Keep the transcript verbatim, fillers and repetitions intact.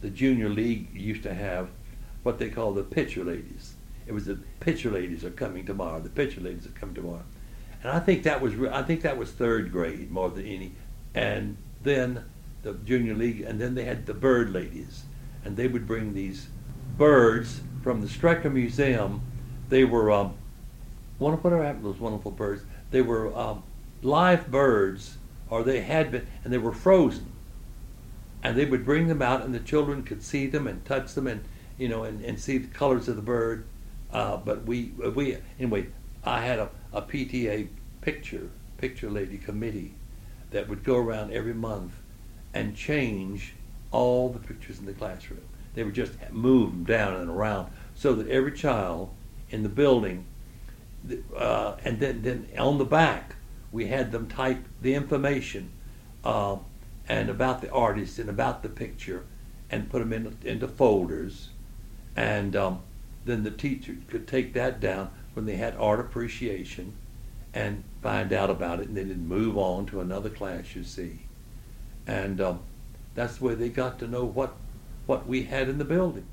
the junior league used to have what they call the pitcher ladies. It was the pitcher ladies are coming tomorrow. The pitcher ladies are coming tomorrow, and I think that was I think that was third grade more than any. And then the junior league, and then they had the bird ladies, and they would bring these birds from the Strecker Museum. They were um, one of whatever happened to those wonderful birds. They were um, live birds, or they had been, and they were frozen. And they would bring them out, and the children could see them and touch them, and you know, and, and see the colors of the bird. Uh, but we we anyway, I had a, a P T A picture picture lady committee that would go around every month and change all the pictures in the classroom. They would just move them down and around so that every child in the building, uh, and then, then on the back, we had them type the information uh, and about the artist and about the picture and put them in, into folders. And um, then the teacher could take that down when they had art appreciation and find out about it, and then they'd move on to another class, you see. And um, that's where they got to know what what we had in the building.